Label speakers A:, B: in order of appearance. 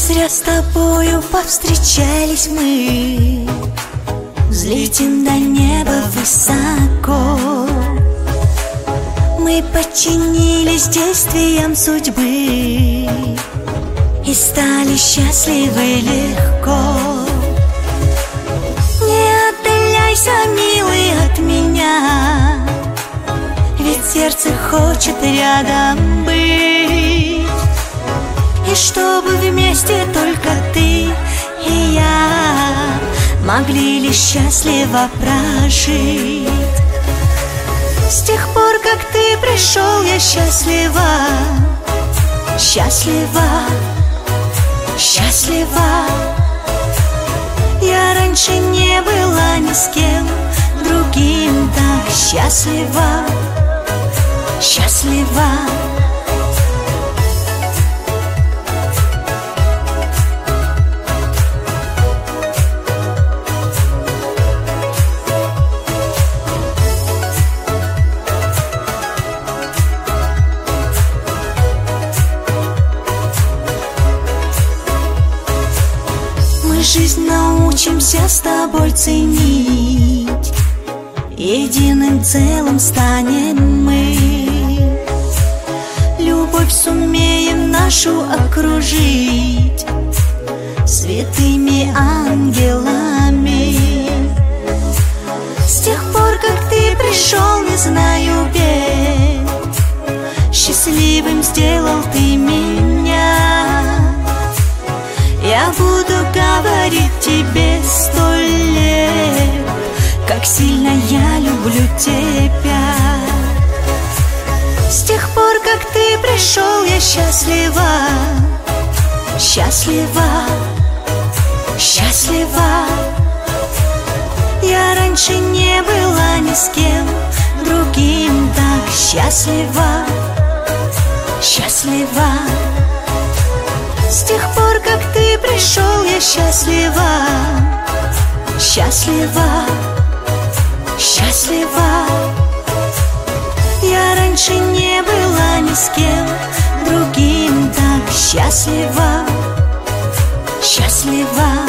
A: зря с тобою повстречались мы, взлетим до неба высоко. Мы подчинились действиям судьбы и стали счастливы легко. Не отдаляйся, милый, от меня, ведь сердце хочет рядом быть. И чтобы вместе только ты и я могли лишь счастливо прожить. С тех пор, как ты пришел, я счастлива, счастлива, счастлива. Я раньше не была ни с кем другим так счастлива, счастлива. Мы жизнь научимся с тобой ценить, единым целым станем мы. Любовь сумеем нашу окружить святыми ангелами. С тех пор, как ты пришел, не знаю бед, счастливым сделал ты меня. Я буду говорить тебе 100 лет, как сильно я люблю тебя. С тех пор, как ты пришел, я счастлива, счастлива, счастлива. Я раньше не была ни с кем другим так счастлива, счастлива. С тех пор, как ты пришел, я счастлива, счастлива, счастлива. Я раньше не была ни с кем другим так счастлива, счастлива.